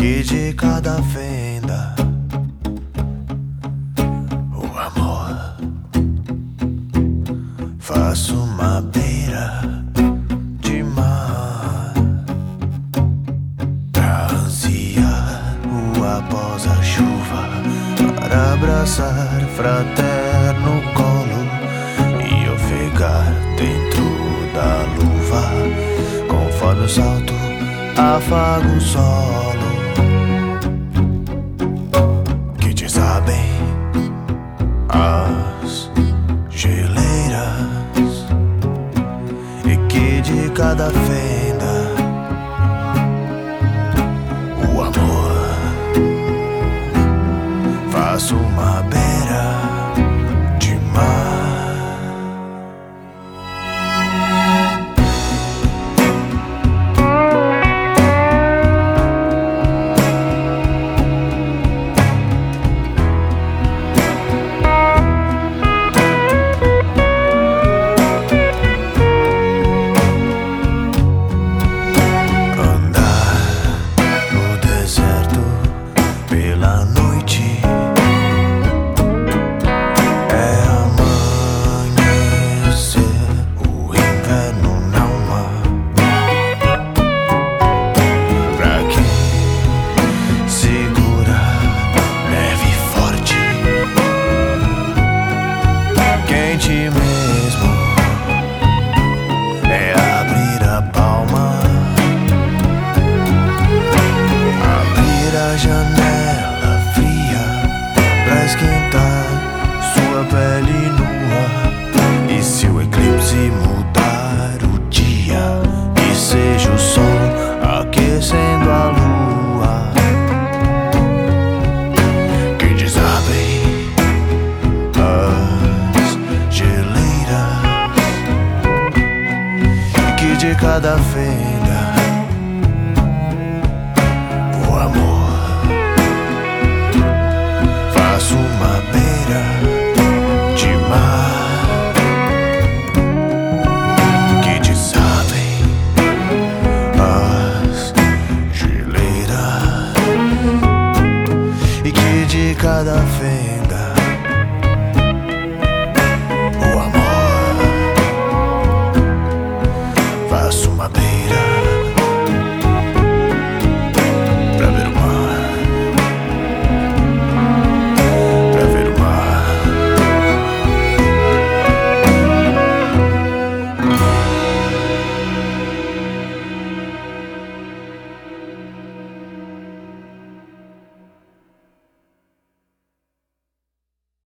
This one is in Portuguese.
que de cada fenda o amor faço uma beira de mar pra ansiar o após a chuva, para abraçar fraterno colo e ofegar dentro da luva, conforme o salto afaga o solo, que desabem as geleiras e que de cada fenda o amor faço uma beira de mar. Pela noite é amanhecer, o inverno na alma. Pra quem segura neve forte, quente mesmo é abrir a palma, abrir a janela pra esquentar sua pele nua. E se o eclipse mudar o dia, que seja o sol aquecendo a lua, que desabem as geleiras e que de cada fenda o amor faço uma beira de mar, que desabem as geleiras e que de cada